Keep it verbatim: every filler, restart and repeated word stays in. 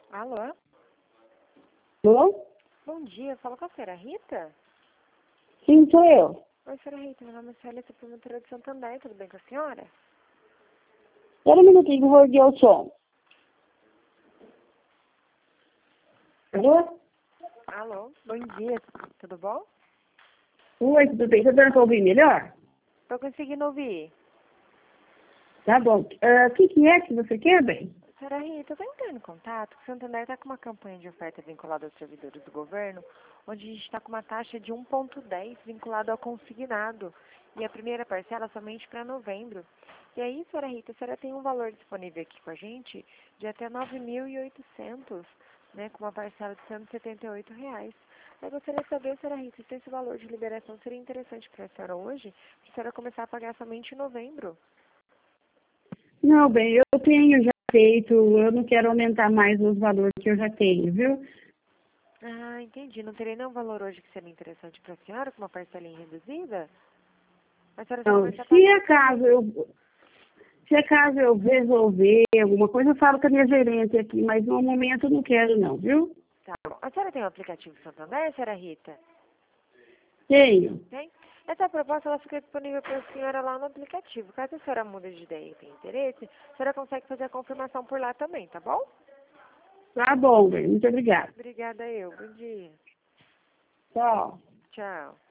Alô? Alô? Bom dia, fala com a senhora Rita? Sim, sou eu. Oi, senhora Rita, meu nome é Célia, sou promotora de Santander, tudo bem com a senhora? Espera um minutinho que eu vou erguer o som. Alô? Alô, bom dia, tudo bom? Oi, tudo bem? Tá dando pra ouvir melhor? Tô conseguindo ouvir. Tá bom. Ah, O que, que é que você quer, bem? Senhora Rita, eu tô entrando em contato, que o Santander está com uma campanha de oferta vinculada aos servidores do governo, onde a gente está com uma taxa de um vírgula dez vinculada ao consignado, e a primeira parcela somente para novembro. E aí, senhora Rita, a senhora tem um valor disponível aqui com a gente de até nove mil e oitocentos, né, com uma parcela de cento e setenta e oito reais. Eu gostaria de saber, senhora Rita, se esse valor de liberação seria interessante para a senhora hoje, para a senhora começar a pagar somente em novembro. Não, bem, eu tenho já feito, eu não quero aumentar mais os valores que eu já tenho, viu? Ah, entendi. Não teria nenhum valor hoje que seria interessante para a senhora, com uma parcelinha reduzida? A senhora só Não, começa a se pagar. acaso eu, se acaso eu resolver alguma coisa, eu falo com a minha gerente aqui, mas no momento eu não quero não, viu? Tá bom. A senhora tem o aplicativo Santander, senhora Rita? Tenho. Tem? Essa proposta ela fica disponível para a senhora lá no aplicativo. Caso a senhora mude de ideia e tenha interesse, a senhora consegue fazer a confirmação por lá também, tá bom? Tá bom, bem, muito obrigada. Obrigada eu. Bom dia. Tchau. Tchau.